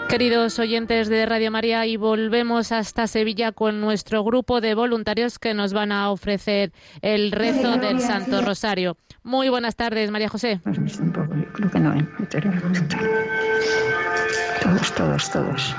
Queridos oyentes de Radio María, y volvemos hasta Sevilla con nuestro grupo de voluntarios que nos van a ofrecer el rezo del Santo Rosario. Muy buenas tardes, María José. Pues un poco, yo creo que no, todos.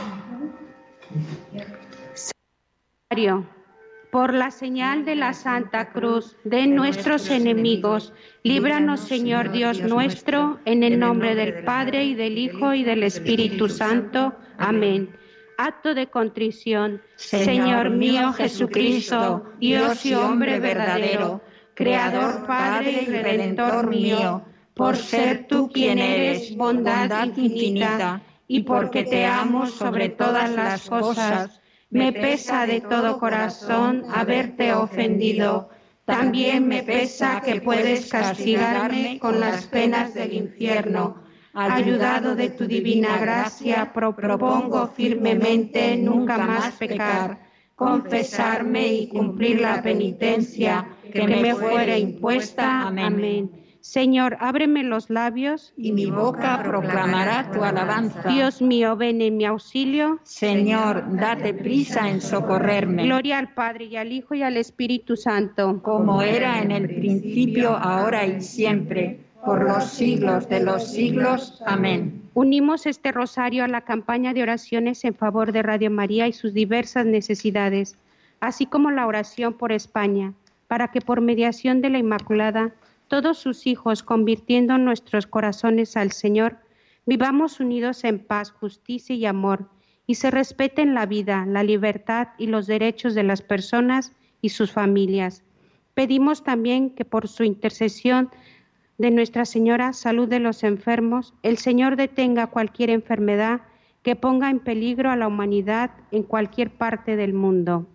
Por la señal de la Santa Cruz de nuestros enemigos, líbranos, Señor Dios nuestro, en el nombre del Padre, y del Hijo, y del Espíritu Santo. Amén. Acto de contrición. Señor mío Jesucristo, Dios y hombre verdadero, Creador, Padre y Redentor mío, por ser tú quien eres bondad infinita, y porque te amo sobre todas las cosas, me pesa de todo corazón haberte ofendido. También me pesa que puedes castigarme con las penas del infierno. Ayudado de tu divina gracia, propongo firmemente nunca más pecar, confesarme y cumplir la penitencia que me fuere impuesta. Amén. Señor, ábreme los labios, y mi boca proclamará tu alabanza. Dios mío, ven en mi auxilio. Señor, date prisa en socorrerme. Gloria al Padre, y al Hijo, y al Espíritu Santo. Como era en el principio, ahora y siempre, por los siglos de los siglos. Amén. Unimos este rosario a la campaña de oraciones en favor de Radio María y sus diversas necesidades, así como la oración por España, para que por mediación de la Inmaculada, todos sus hijos, convirtiendo nuestros corazones al Señor, vivamos unidos en paz, justicia y amor, y se respeten la vida, la libertad y los derechos de las personas y sus familias. Pedimos también que por su intercesión de Nuestra Señora, salud de los enfermos, el Señor detenga cualquier enfermedad que ponga en peligro a la humanidad en cualquier parte del mundo.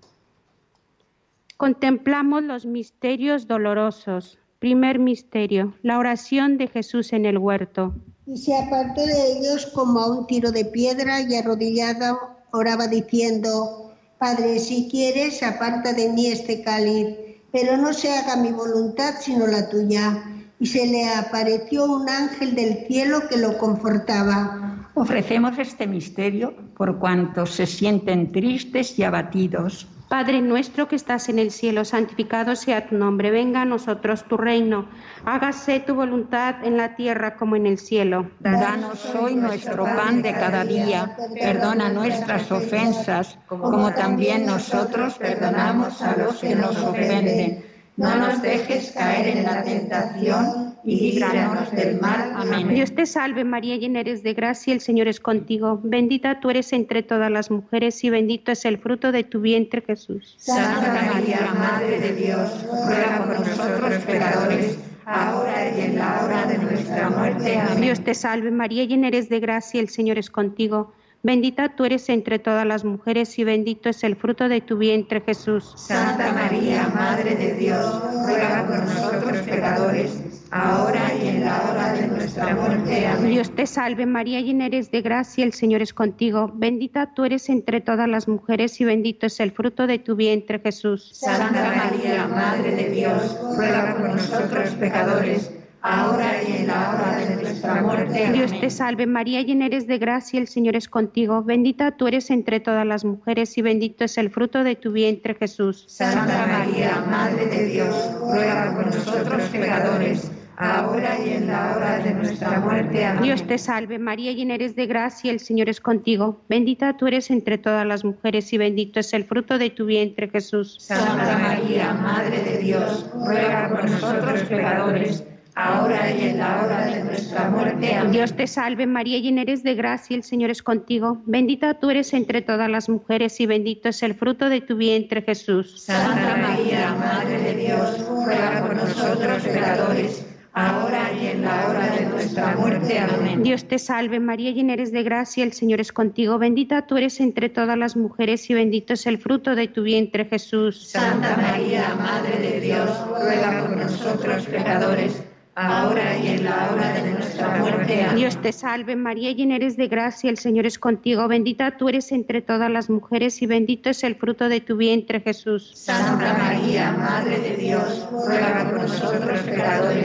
Contemplamos los misterios dolorosos. Primer misterio, la oración de Jesús en el huerto. Y se apartó de ellos como a un tiro de piedra, y arrodillado oraba diciendo: Padre, si quieres, aparta de mí este cáliz, pero no se haga mi voluntad sino la tuya. Y se le apareció un ángel del cielo que lo confortaba. Ofrecemos este misterio por cuantos se sienten tristes y abatidos. Padre nuestro que estás en el cielo, santificado sea tu nombre. Venga a nosotros tu reino. Hágase tu voluntad en la tierra como en el cielo. Danos hoy nuestro pan de cada día. Perdona nuestras ofensas, como también nosotros perdonamos a los que nos ofenden. No nos dejes caer en la tentación y líbranos del mal. Amén. Dios te salve María, llena eres de gracia, el Señor es contigo. Bendita tú eres entre todas las mujeres y bendito es el fruto de tu vientre, Jesús. Santa María, Madre de Dios, ruega por nosotros pecadores, ahora y en la hora de nuestra muerte. Amén. Dios te salve María, llena eres de gracia, el Señor es contigo. Bendita tú eres entre todas las mujeres y bendito es el fruto de tu vientre, Jesús. Santa María, Madre de Dios, ruega por nosotros pecadores, ahora y en la hora de nuestra muerte. Amén. Dios te salve María, llena eres de gracia, el Señor es contigo. Bendita tú eres entre todas las mujeres y bendito es el fruto de tu vientre, Jesús. Santa María, Madre de Dios, ruega por nosotros pecadores, ahora y en la hora de nuestra muerte. Amén. Dios te salve María, llena eres de gracia, el Señor es contigo. Bendita tú eres entre todas las mujeres y bendito es el fruto de tu vientre, Jesús. Santa María, Madre de Dios, ruega por nosotros pecadores, ahora y en la hora de nuestra muerte. Amén. Dios te salve María, llena eres de gracia, el Señor es contigo. Bendita tú eres entre todas las mujeres y bendito es el fruto de tu vientre, Jesús. Santa María, Madre de Dios, ruega por nosotros pecadores, ahora y en la hora de nuestra muerte. Amén. Dios te salve María, llena eres de gracia, el Señor es contigo. Bendita tú eres entre todas las mujeres y bendito es el fruto de tu vientre, Jesús. Santa María, Madre de Dios, ruega por nosotros pecadores, ahora y en la hora de nuestra muerte. Amén. Dios te salve María, llena eres de gracia, el Señor es contigo. Bendita tú eres entre todas las mujeres y bendito es el fruto de tu vientre, Jesús. Santa María, Madre de Dios, ruega por nosotros pecadores, ahora y en la hora de nuestra muerte. Amén. Dios te salve María, llena eres de gracia, el Señor es contigo. Bendita tú eres entre todas las mujeres y bendito es el fruto de tu vientre, Jesús. Santa María, Madre de Dios, ruega por nosotros pecadores,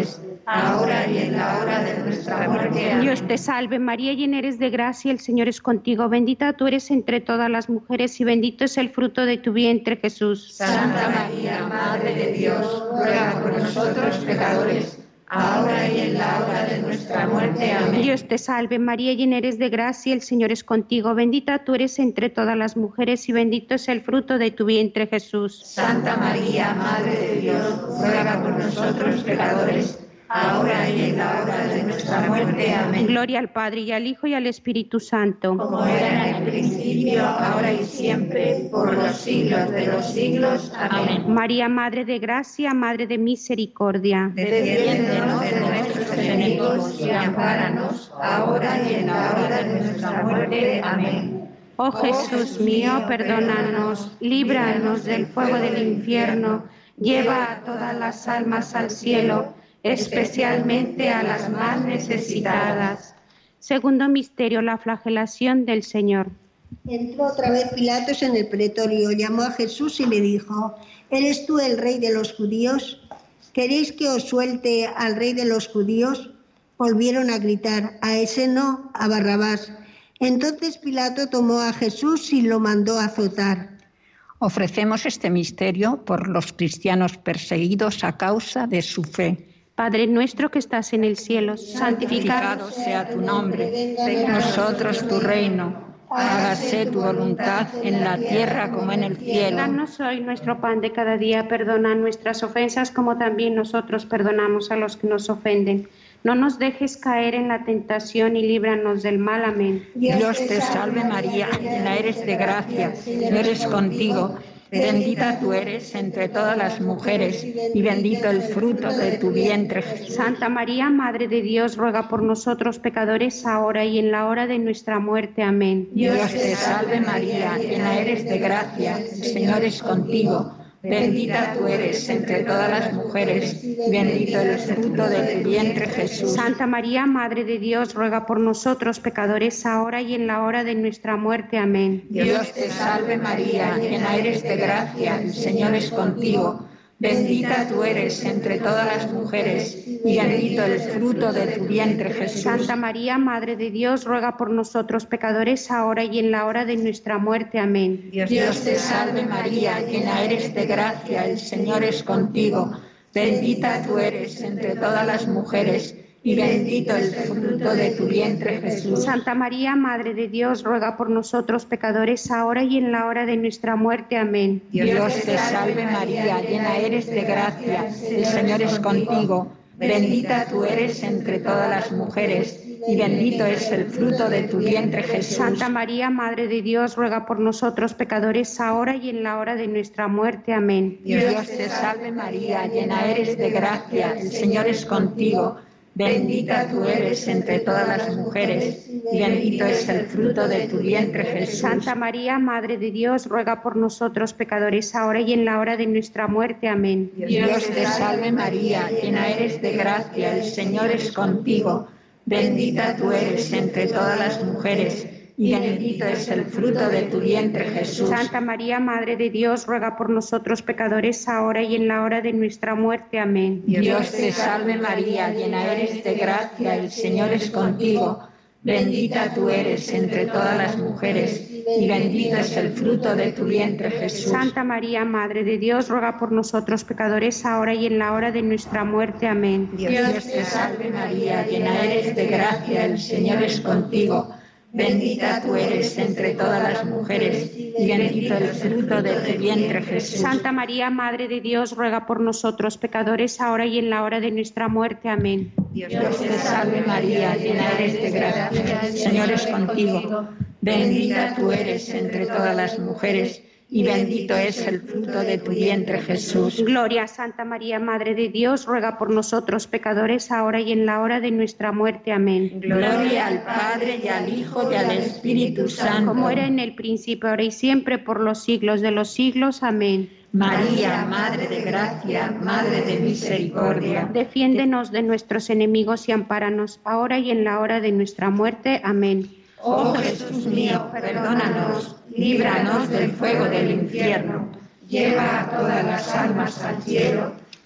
ahora y en la hora de nuestra muerte. Amén. Dios te salve María, llena eres de gracia, el Señor es contigo, bendita tú eres entre todas las mujeres y bendito es el fruto de tu vientre Jesús. Santa María, Madre de Dios, ruega por nosotros pecadores, ahora y en la hora de nuestra muerte. Amén. Dios te salve María, llena eres de gracia, el Señor es contigo, bendita tú eres entre todas las mujeres y bendito es el fruto de tu vientre Jesús. Santa María, Madre de Dios, ruega por nosotros pecadores, ahora y en la hora de nuestra muerte. Amén. Gloria al Padre y al Hijo y al Espíritu Santo. Como era en el principio, ahora y siempre, por los siglos de los siglos. Amén. María, Madre de gracia, Madre de misericordia. Defiéndenos de nuestros enemigos y ampáranos, ahora y en la hora de nuestra muerte. Amén. Oh Jesús mío, perdónanos, líbranos del fuego del infierno, lleva a todas las almas al cielo, especialmente a las más necesitadas. Segundo misterio, la flagelación del Señor. Entró otra vez Pilatos en el pretorio, llamó a Jesús y le dijo: ¿Eres tú el rey de los judíos? ¿Queréis que os suelte al rey de los judíos? Volvieron a gritar: a ese no, a Barrabás. Entonces Pilato tomó a Jesús y lo mandó azotar. Ofrecemos este misterio por los cristianos perseguidos a causa de su fe. Padre nuestro que estás en el cielo, santificado sea tu nombre, venga a nosotros tu reino, hágase tu voluntad en la tierra como en el cielo. Danos hoy nuestro pan de cada día, perdona nuestras ofensas como también nosotros perdonamos a los que nos ofenden. No nos dejes caer en la tentación y líbranos del mal. Amén. Dios te salve María, llena eres de gracia, el Señor es contigo. Bendita tú eres entre todas las mujeres y bendito el fruto de tu vientre, Jesús. Santa María, Madre de Dios, ruega por nosotros pecadores, ahora y en la hora de nuestra muerte. Amén. Dios te salve María, llena eres de gracia, el Señor es contigo. Bendita tú eres entre todas las mujeres y bendito el fruto de tu vientre, Jesús. Santa María, Madre de Dios, ruega por nosotros pecadores, ahora y en la hora de nuestra muerte. Amén. Dios te salve María, llena eres de gracia, el Señor es contigo. Bendita tú eres entre todas las mujeres y bendito el fruto de tu vientre, Jesús. Santa María, Madre de Dios, ruega por nosotros pecadores, ahora y en la hora de nuestra muerte. Amén. Dios te salve María, llena eres de gracia, el Señor es contigo. Bendita tú eres entre todas las mujeres y bendito el fruto de tu vientre, Jesús. Santa María, Madre de Dios, ruega por nosotros pecadores, ahora y en la hora de nuestra muerte. Amén. Dios te salve María, llena eres de gracia, el Señor es contigo. Bendita tú eres entre todas las mujeres y bendito es el fruto de tu vientre, Jesús. Santa María, Madre de Dios, ruega por nosotros pecadores, ahora y en la hora de nuestra muerte. Amén. Dios te salve María, llena eres de gracia, el Señor es contigo. Bendita tú eres entre todas las mujeres y bendito es el fruto de tu vientre, Jesús. Santa María, Madre de Dios, ruega por nosotros pecadores, ahora y en la hora de nuestra muerte. Amén. Dios te salve María, llena eres de gracia, el Señor es contigo. Bendita tú eres entre todas las mujeres y bendito es el fruto de tu vientre, Jesús. Santa María, Madre de Dios, ruega por nosotros pecadores, ahora y en la hora de nuestra muerte. Amén. Dios te salve María, llena eres de gracia, el Señor es contigo. Bendita tú eres entre todas las mujeres y bendito es el fruto de tu vientre, Jesús. Santa María, Madre de Dios, ruega por nosotros pecadores, ahora y en la hora de nuestra muerte. Amén. Dios te salve María, llena eres de gracia, el Señor es contigo. Bendita tú eres entre todas las mujeres y bendito el fruto de tu vientre, Jesús. Santa María, Madre de Dios, ruega por nosotros pecadores, ahora y en la hora de nuestra muerte. Amén. Dios te salve María, llena eres de gracia, el Señor es contigo. Bendita tú eres entre todas las mujeres y bendito es el fruto de tu vientre, Jesús. Gloria a Santa María, Madre de Dios, ruega por nosotros pecadores, ahora y en la hora de nuestra muerte. Amén. Gloria al Padre y al Hijo y al Espíritu Santo. Como era en el principio, ahora y siempre, por los siglos de los siglos. Amén. María, Madre de gracia, Madre de misericordia, defiéndenos de nuestros enemigos y ampáranos, ahora y en la hora de nuestra muerte. Amén. Oh Jesús mío, perdónanos, líbranos del fuego del infierno, lleva a todas las almas al cielo,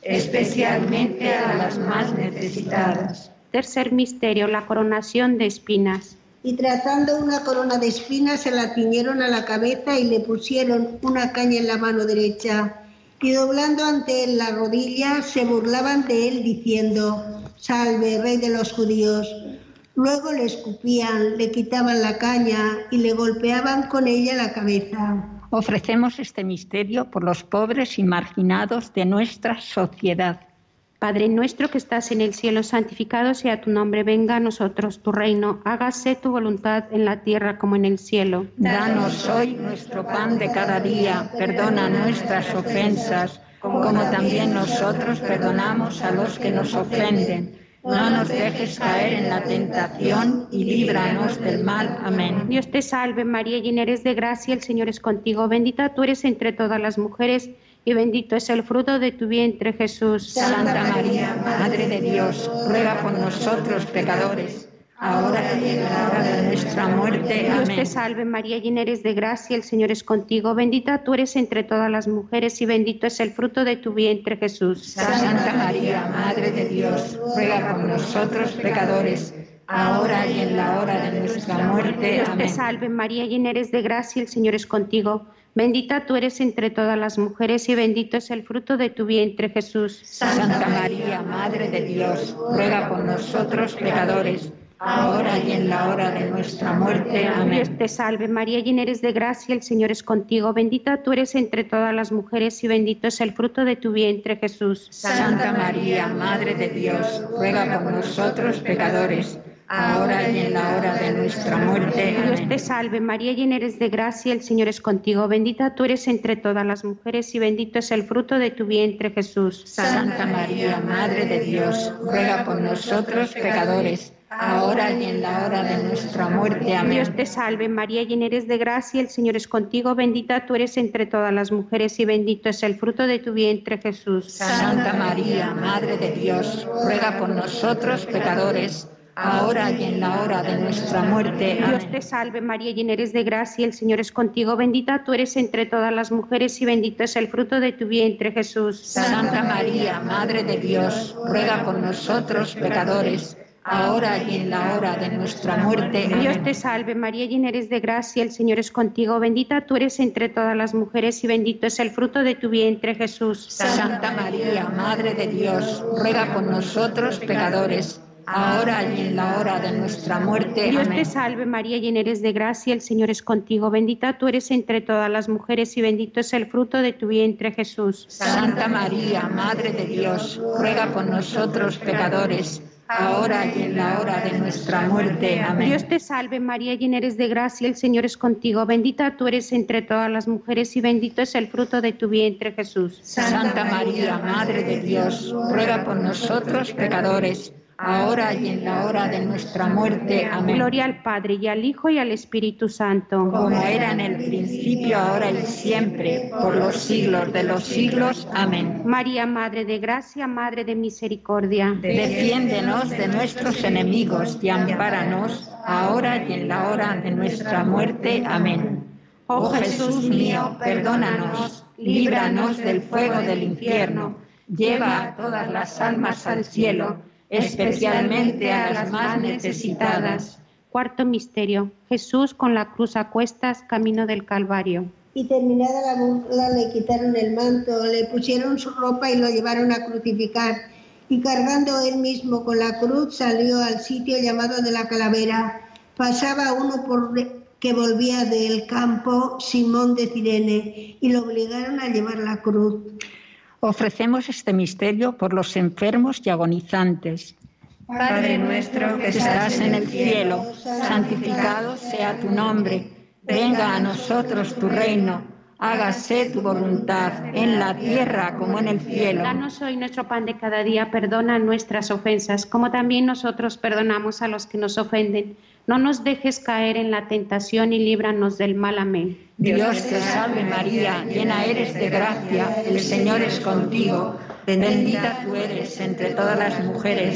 especialmente a las más necesitadas. Tercer misterio, la coronación de espinas. Y trazando una corona de espinas se la ciñeron a la cabeza y le pusieron una caña en la mano derecha. Y doblando ante él la rodilla, se burlaban de él diciendo: «Salve, Rey de los judíos». Luego le escupían, le quitaban la caña y le golpeaban con ella la cabeza. Ofrecemos este misterio por los pobres y marginados de nuestra sociedad. Padre nuestro que estás en el cielo, santificado sea tu nombre, venga a nosotros tu reino, hágase tu voluntad en la tierra como en el cielo. Danos hoy nuestro pan de cada día, perdona nuestras ofensas, como también nosotros perdonamos a los que nos ofenden. No nos dejes caer en la tentación y líbranos del mal. Amén. Dios te salve María, llena eres de gracia, el Señor es contigo, bendita tú eres entre todas las mujeres, y bendito es el fruto de tu vientre, Jesús. Santa María, Madre de Dios, ruega por nosotros pecadores, ahora y en la hora de nuestra muerte. Amén. Dios te salve María, llena eres de gracia, el Señor es contigo, bendita tú eres entre todas las mujeres, y bendito es el fruto de tu vientre, Jesús. Santa María, Madre de Dios, ruega por nosotros pecadores, ahora y en la hora de nuestra muerte. Dios Amén. te salve María, llena eres de gracia, el Señor es contigo, bendita tú eres entre todas las mujeres y bendito es el fruto de tu vientre, Jesús. Santa María, Madre de Dios, ruega por nosotros pecadores, ahora y en la hora de nuestra muerte. Amén. Dios te salve María, llena eres de gracia, el Señor es contigo, bendita tú eres entre todas las mujeres y bendito es el fruto de tu vientre, Jesús. Santa María, Madre de Dios, ruega por nosotros pecadores, ahora y en la hora de nuestra muerte. Dios Amén. te salve María, llena eres de gracia, el Señor es contigo, bendita tú eres entre todas las mujeres y bendito es el fruto de tu vientre, Jesús. Santa María, Madre de Dios, ruega por nosotros pecadores, ahora y en la hora de nuestra muerte. Amén. Dios te salve María, llena eres de gracia, el Señor es contigo, bendita tú eres entre todas las mujeres y bendito es el fruto de tu vientre, Jesús. Santa María, Madre de Dios, ruega por nosotros pecadores, ahora y en la hora de nuestra muerte. Amén. Dios te salve María, llena eres de gracia, el Señor es contigo, bendita tú eres entre todas las mujeres y bendito es el fruto de tu vientre, Jesús. Santa María, Madre de Dios, ruega por nosotros pecadores, ahora y en la hora de nuestra muerte. Amén. Dios te salve María, llena eres de gracia, el Señor es contigo, bendita tú eres entre todas las mujeres y bendito es el fruto de tu vientre, Jesús. Santa María, Madre de Dios, ruega por nosotros pecadores, ahora y en la hora de nuestra muerte. Dios Amén. te salve María, llena eres de gracia, el Señor es contigo, bendita tú eres entre todas las mujeres y bendito es el fruto de tu vientre, Jesús. Santa María, Madre de Dios, ruega por nosotros pecadores, ahora y en la hora de nuestra muerte. Amén. Dios te salve María, llena eres de gracia, el Señor es contigo, bendita tú eres entre todas las mujeres y bendito es el fruto de tu vientre, Jesús. Santa María, Madre de Dios, ruega por nosotros pecadores, ahora y en la hora de nuestra muerte. Amén. Gloria al Padre, y al Hijo, y al Espíritu Santo. Como era en el principio, ahora y siempre, por los siglos de los siglos. Amén. María, Madre de Gracia, Madre de Misericordia. Defiéndenos de nuestros enemigos y ampáranos, ahora y en la hora de nuestra muerte. Amén. Oh Jesús mío, perdónanos, líbranos del fuego del infierno, lleva a todas las almas al cielo, especialmente a las más necesitadas. Cuarto misterio. Jesús con la cruz a cuestas, camino del Calvario. Y terminada la burla le quitaron el manto, le pusieron su ropa y lo llevaron a crucificar. Y cargando él mismo con la cruz salió al sitio llamado de la Calavera. Pasaba uno que volvía del campo, Simón de Cirene, y lo obligaron a llevar la cruz. Ofrecemos este misterio por los enfermos y agonizantes. Padre nuestro que estás en el cielo, santificado sea tu nombre. Venga a nosotros tu reino. Hágase tu voluntad en la tierra como en el cielo. Danos hoy nuestro pan de cada día. Perdona nuestras ofensas, como también nosotros perdonamos a los que nos ofenden. No nos dejes caer en la tentación y líbranos del mal. Amén. Dios te salve María, llena eres de gracia, el Señor es contigo. Bendita tú eres entre todas las mujeres,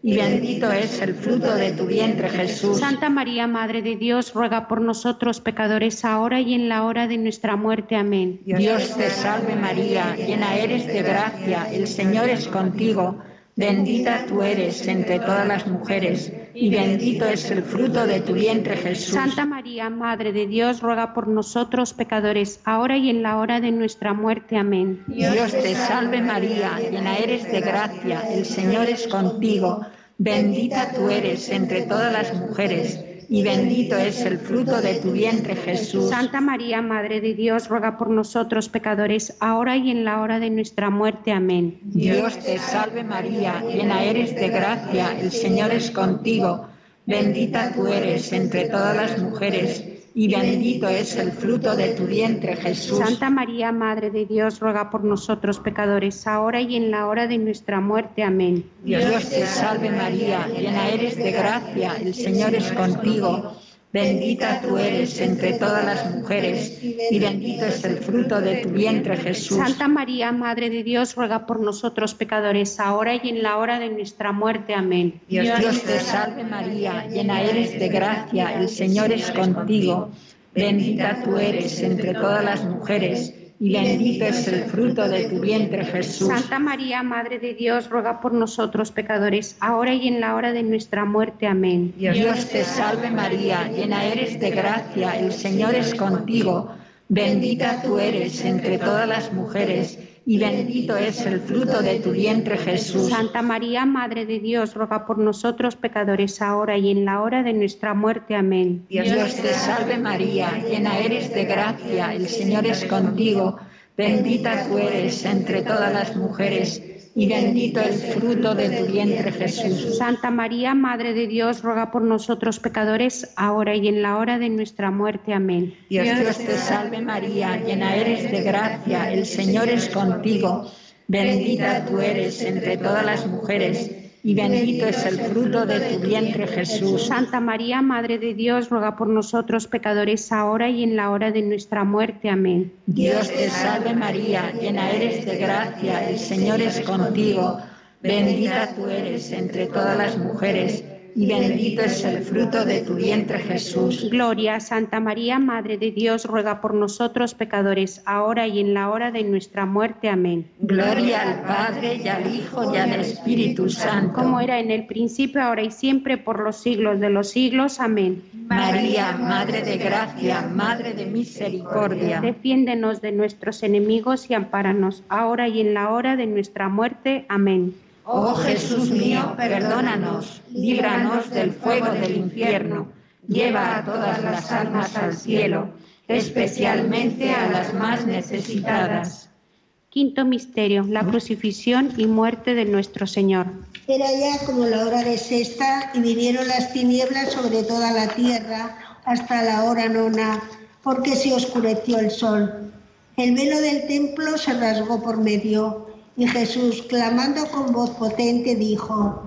y bendito es el fruto de tu vientre, Jesús. Santa María, Madre de Dios, ruega por nosotros pecadores, ahora y en la hora de nuestra muerte. Amén. Dios te salve María, llena eres de gracia, el Señor es contigo. Bendita tú eres entre todas las mujeres, y bendito es el fruto de tu vientre, Jesús. Santa María, Madre de Dios, ruega por nosotros pecadores, ahora y en la hora de nuestra muerte. Amén. Dios te salve María, llena eres de gracia, el Señor es contigo. Bendita tú eres entre todas las mujeres, y bendito es el fruto de tu vientre, Jesús. Santa María, Madre de Dios, ruega por nosotros pecadores, ahora y en la hora de nuestra muerte. Amén. Dios te salve María, llena eres de gracia, el Señor es contigo. Bendita tú eres entre todas las mujeres, y bendito es el fruto de tu vientre, Jesús. Santa María, Madre de Dios, ruega por nosotros pecadores, ahora y en la hora de nuestra muerte. Amén. Dios te salve María, llena eres de gracia, el Señor es contigo. Bendita tú eres entre todas las mujeres, y bendito es el fruto de tu vientre, Jesús. Santa María, Madre de Dios, ruega por nosotros pecadores, ahora y en la hora de nuestra muerte. Amén. Dios te salve María, llena eres de gracia, el Señor es contigo. Bendita tú eres entre todas las mujeres, y bendito es el fruto de tu vientre, Jesús. Santa María, Madre de Dios, ruega por nosotros pecadores, ahora y en la hora de nuestra muerte. Amén. Dios te salve María, llena eres de gracia, el Señor es contigo. Bendita tú eres entre todas las mujeres, y bendito es el fruto de tu vientre, Jesús. Santa María, Madre de Dios, ruega por nosotros pecadores, ahora y en la hora de nuestra muerte. Amén. Dios te salve María, llena eres de gracia, el Señor es contigo. Bendita tú eres entre todas las mujeres, y bendito el fruto de tu vientre, Jesús. Santa María, Madre de Dios, ruega por nosotros pecadores, ahora y en la hora de nuestra muerte. Amén. Dios te salve María, llena eres de gracia, el Señor es contigo. Bendita tú eres entre todas las mujeres, y bendito es el fruto de tu vientre, Jesús. Santa María, Madre de Dios, ruega por nosotros pecadores, ahora y en la hora de nuestra muerte. Amén. Dios te salve María, llena eres de gracia, el Señor es contigo. Bendita tú eres entre todas las mujeres, y bendito es el fruto de tu vientre, Jesús. Gloria a Santa María, Madre de Dios, ruega por nosotros pecadores, ahora y en la hora de nuestra muerte. Amén. Gloria al Padre, y al Hijo, y al Espíritu Santo. Como era en el principio, ahora y siempre, por los siglos de los siglos. Amén. María, Madre de gracia, Madre de misericordia. Defiéndenos de nuestros enemigos y ampáranos, ahora y en la hora de nuestra muerte. Amén. Oh Jesús mío, perdónanos, líbranos del fuego del infierno, lleva a todas las almas al cielo, especialmente a las más necesitadas. Quinto misterio, la crucifixión y muerte de nuestro Señor. Era ya como la hora de sexta y vinieron las tinieblas sobre toda la tierra hasta la hora nona, porque se oscureció el sol. El velo del templo se rasgó por medio. Y Jesús, clamando con voz potente, dijo: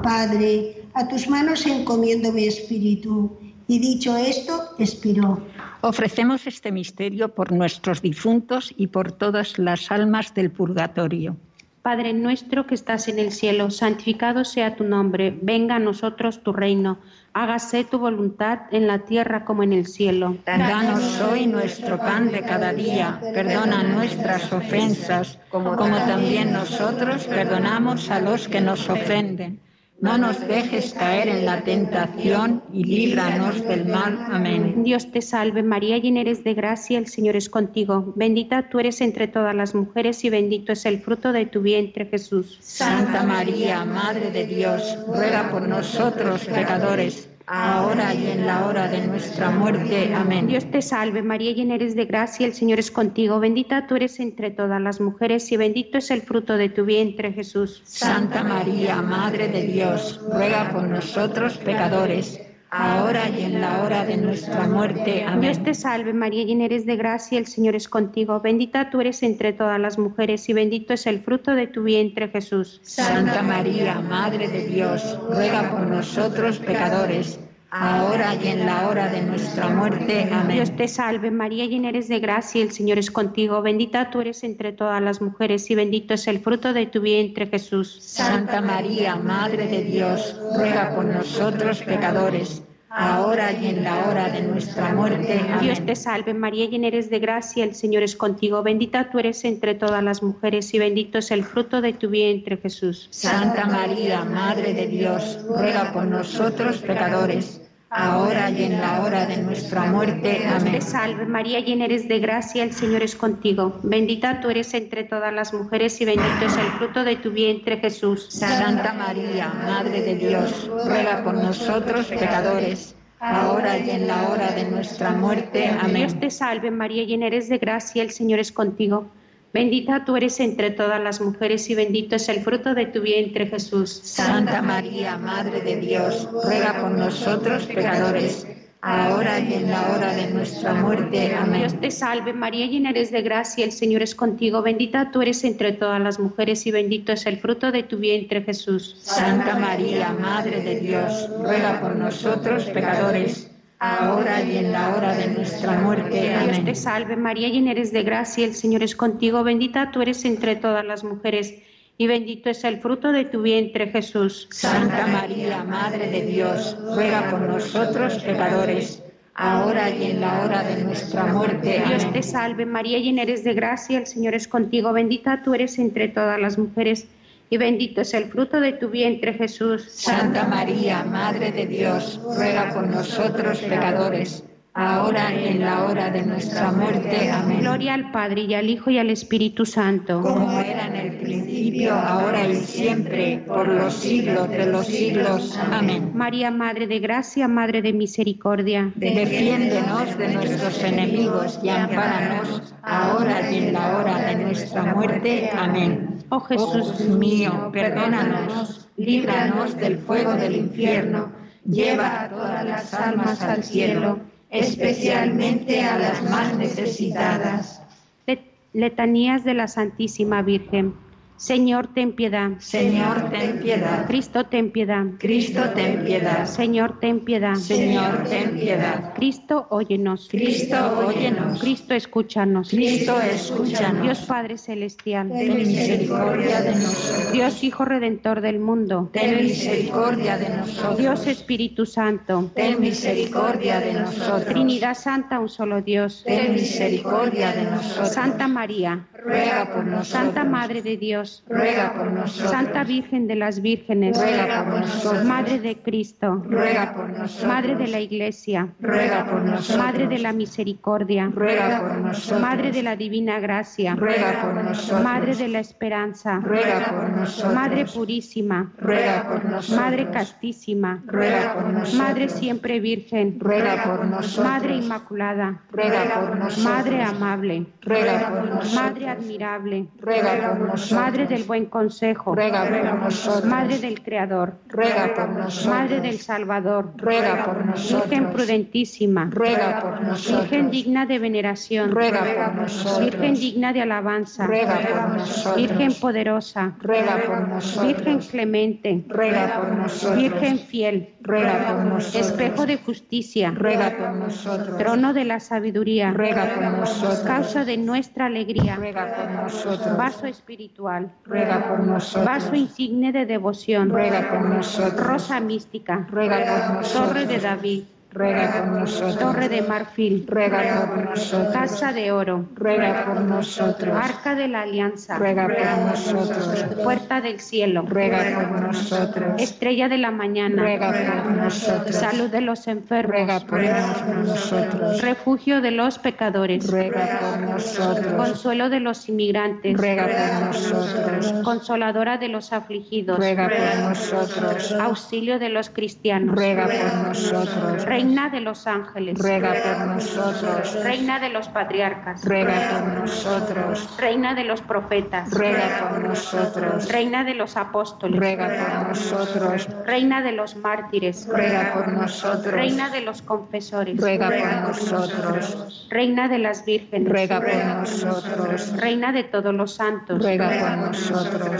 Padre, a tus manos encomiendo mi espíritu. Y dicho esto, expiró. Ofrecemos este misterio por nuestros difuntos y por todas las almas del purgatorio. Padre nuestro que estás en el cielo, santificado sea tu nombre. Venga a nosotros tu reino. Hágase tu voluntad en la tierra como en el cielo. Danos hoy nuestro pan de cada día. Perdona nuestras ofensas, como también nosotros perdonamos a los que nos ofenden. No nos dejes caer en la tentación y líbranos del mal. Amén. Dios te salve María, llena eres de gracia, el Señor es contigo. Bendita tú eres entre todas las mujeres y bendito es el fruto de tu vientre, Jesús. Santa María, Madre de Dios, ruega por nosotros pecadores, ahora y en la hora de nuestra muerte. Amén. Dios te salve María, llena eres de gracia, el Señor es contigo. Bendita tú eres entre todas las mujeres y bendito es el fruto de tu vientre, Jesús. Santa María, Madre de Dios, ruega por nosotros pecadores, ahora y en la hora de nuestra muerte. Amén. Dios te salve María, llena eres de gracia, el Señor es contigo. Bendita tú eres entre todas las mujeres y bendito es el fruto de tu vientre, Jesús. Santa María, Madre de Dios, ruega por nosotros pecadores, ahora y en la hora de nuestra muerte. Amén. Dios te salve María, llena eres de gracia, el Señor es contigo. Bendita tú eres entre todas las mujeres y bendito es el fruto de tu vientre, Jesús. Santa María, Madre de Dios, ruega por nosotros pecadores, ahora y en la hora de nuestra muerte. Amén. Dios te salve María, llena eres de gracia, el Señor es contigo. Bendita tú eres entre todas las mujeres y bendito es el fruto de tu vientre, Jesús. Santa María, Madre de Dios, ruega por nosotros pecadores, ahora y en la hora de nuestra muerte. Dios Amén. te salve María, llena eres de gracia, el Señor es contigo. Bendita tú eres entre todas las mujeres y bendito es el fruto de tu vientre, Jesús. Santa María, Madre de Dios, ruega por nosotros pecadores, ahora y en la hora de nuestra muerte. Amén. Dios te salve María, llena eres de gracia, el Señor es contigo. Bendita tú eres entre todas las mujeres y bendito es el fruto de tu vientre, Jesús. Santa María, Madre de Dios, ruega por nosotros pecadores, ahora y en la hora de nuestra muerte. Amén. Dios te salve María, llena eres de gracia, el Señor es contigo. Bendita tú eres entre todas las mujeres y bendito es el fruto de tu vientre, Jesús. Santa María, Madre de Dios, ruega por nosotros pecadores, ahora y en la hora de nuestra muerte. Dios Amén. te salve María, llena eres de gracia, el Señor es contigo. Bendita tú eres entre todas las mujeres y bendito es el fruto de tu vientre, Jesús. Santa María, Madre de Dios, ruega por nosotros pecadores, ahora y en la hora de nuestra muerte. Amén. Dios te salve María, llena eres de gracia, el Señor es contigo. Bendita tú eres entre todas las mujeres y bendito es el fruto de tu vientre, Jesús. Santa María, Madre de Dios, ruega por nosotros pecadores, ahora y en la hora de nuestra muerte. Amén. Gloria al Padre y al Hijo y al Espíritu Santo. Como era en el principio, ahora y siempre, por los siglos de los siglos. Amén. María, Madre de Gracia, Madre de Misericordia. Defiéndenos de nuestros enemigos y ampáranos, ahora y en la hora de nuestra muerte. Amén. Oh Jesús mío, perdónanos, líbranos del fuego del infierno, lleva a todas las almas al cielo, especialmente a las más necesitadas. Letanías de la Santísima Virgen. Señor, ten piedad. Señor, ten piedad. Cristo, ten piedad. Cristo, ten piedad. Señor, ten piedad. Señor, ten piedad. Cristo, óyenos. Cristo, óyenos. Cristo, escúchanos. Cristo, escúchanos. Dios Padre Celestial. Ten misericordia de nosotros. Dios Hijo Redentor del mundo. Ten misericordia de nosotros. Dios Espíritu Santo. Ten misericordia de nosotros. Trinidad Santa, un solo Dios. Ten misericordia de nosotros. Santa María. Ruega por nosotros. Santa Madre de Dios. Ruega por nosotros. Santa Virgen de las Vírgenes. Ruega por nosotros. Madre de Cristo. Ruega por nosotros. Madre de la Iglesia. Ruega por nosotros. Madre de la Misericordia. Ruega por nosotros. Madre de la Divina Gracia. Ruega por nosotros. Madre de la Esperanza. Ruega por nosotros. Madre Purísima. Ruega por nosotros. Madre Castísima. Ruega por nosotros. Madre Siempre Virgen. Ruega por nosotros. Madre Inmaculada. Ruega por nosotros. Madre Amable. Ruega por nosotros. Madre Admirable. Ruega por nosotros. Madre del Buen Consejo. Ruega por nosotros. Madre del Creador. Ruega por nosotros. Madre del Salvador. Ruega por nosotros. Virgen prudentísima. Ruega por nosotros. Virgen digna de veneración. Ruega por nosotros. Virgen digna de alabanza. Ruega por nosotros. Virgen poderosa. Ruega por nosotros. Virgen clemente. Ruega por nosotros. Virgen fiel. Ruega por nosotros. Espejo de justicia. Ruega por nosotros. Trono de la sabiduría. Ruega por nosotros. Causa de nuestra alegría. Ruega por nosotros. Vaso espiritual. Ruega por nosotros. Vaso insigne de devoción. Ruega por nosotros. Rosa mística. Ruega por nosotros. Torre de David. Ruega por nosotros. Torre de marfil. Ruega por nosotros. Casa de oro. Ruega por nosotros. Arca de la alianza. Ruega por nosotros. Puerta del cielo. Ruega por nosotros. Estrella de la mañana. Ruega por nosotros. Salud de los enfermos. Ruega por nosotros. Refugio de los pecadores. Ruega por nosotros. Consuelo de los inmigrantes. Ruega por nosotros. Consoladora de los afligidos. Ruega por nosotros. Auxilio de los cristianos. Ruega por nosotros. Reina de los ángeles. Ruega por nosotros. Reina de los patriarcas. Ruega por nosotros. Reina de los profetas. Ruega por nosotros. Reina de los apóstoles. Ruega por nosotros. Reina de los mártires. Ruega por nosotros. Reina de los confesores. Ruega por nosotros. Reina de las vírgenes. Ruega por nosotros. Reina de todos los santos. Ruega por nosotros.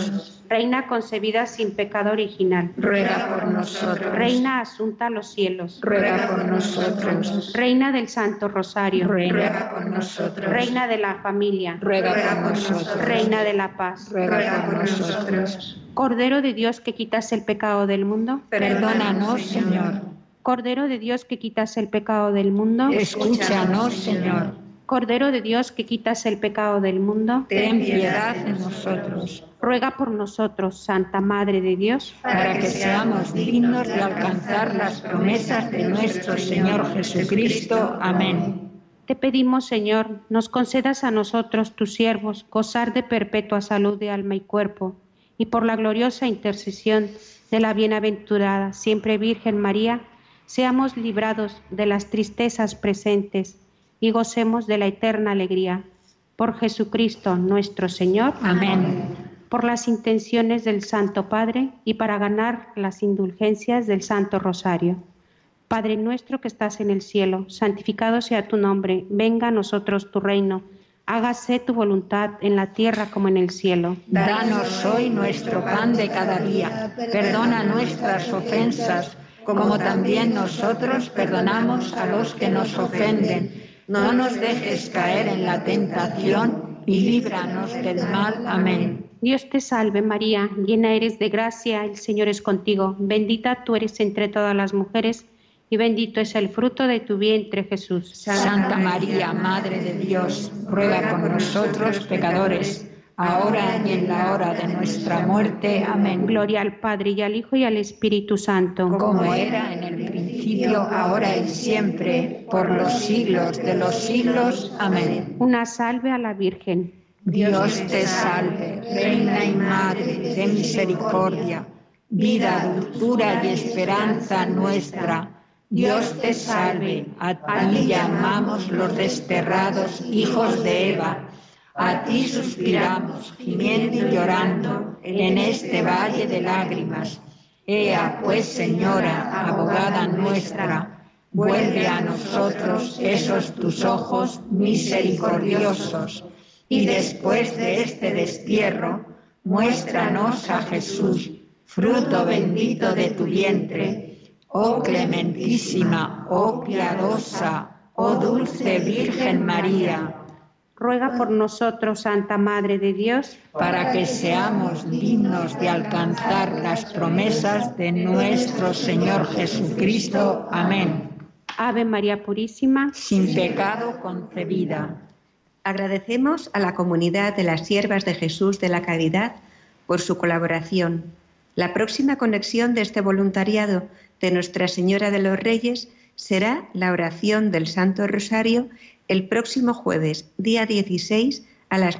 Reina concebida sin pecado original, ruega por nosotros. Reina asunta a los cielos, ruega por nosotros. Reina del Santo Rosario, ruega por nosotros. Reina de la familia, ruega por nosotros. Reina de la paz, ruega por nosotros. Cordero de Dios que quitas el pecado del mundo, Perdónanos, Señor. Cordero de Dios que quitas el pecado del mundo, Escúchanos, Señor. Cordero de Dios que quitas el pecado del mundo, Ten piedad de nosotros, ruega por nosotros, Santa Madre de Dios, para que seamos dignos de alcanzar las promesas de nuestro Señor Jesucristo. Amén. Te pedimos, Señor, nos concedas a nosotros, tus siervos, gozar de perpetua salud de alma y cuerpo, y por la gloriosa intercesión de la bienaventurada siempre Virgen María, seamos librados de las tristezas presentes y gocemos de la eterna alegría. Por Jesucristo nuestro Señor. Amén. Por las intenciones del Santo Padre y para ganar las indulgencias del Santo Rosario. Padre nuestro que estás en el cielo, santificado sea tu nombre, venga a nosotros tu reino, hágase tu voluntad en la tierra como en el cielo. Danos hoy nuestro pan de cada día, perdona nuestras ofensas, como también nosotros perdonamos a los que nos ofenden. No nos dejes caer en la tentación y líbranos del mal. Amén. Dios te salve María, llena eres de gracia, el Señor es contigo. Bendita tú eres entre todas las mujeres y bendito es el fruto de tu vientre, Jesús. Santa María, Madre de Dios, ruega por nosotros pecadores, ahora y en la hora de nuestra muerte. Amén. Gloria al Padre y al Hijo y al Espíritu Santo. Como era en el principio, ahora y siempre, por los siglos de los siglos. Amén. Una salve a la Virgen. Dios te salve, Reina y Madre de misericordia, vida, dulzura y esperanza nuestra. Dios te salve, a ti llamamos los desterrados hijos de Eva. A ti suspiramos, gimiendo y llorando, en este valle de lágrimas. Ea, pues, Señora, abogada nuestra, vuelve a nosotros esos tus ojos misericordiosos, y después de este destierro, muéstranos a Jesús, fruto bendito de tu vientre. Oh clementísima, oh piadosa, oh dulce Virgen María, ruega por nosotros, Santa Madre de Dios, para que seamos dignos de alcanzar las promesas de nuestro Señor Jesucristo. Amén. Ave María Purísima, sin pecado concebida. Agradecemos a la comunidad de las Siervas de Jesús de la Caridad por su colaboración. La próxima conexión de este voluntariado de Nuestra Señora de los Reyes será la oración del Santo Rosario el próximo jueves, día 16, a las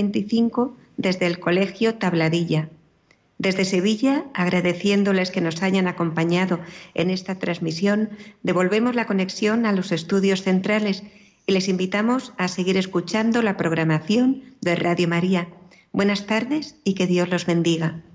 9:25, desde el Colegio Tabladilla. Desde Sevilla, agradeciéndoles que nos hayan acompañado en esta transmisión, devolvemos la conexión a los estudios centrales y les invitamos a seguir escuchando la programación de Radio María. Buenas tardes y que Dios los bendiga.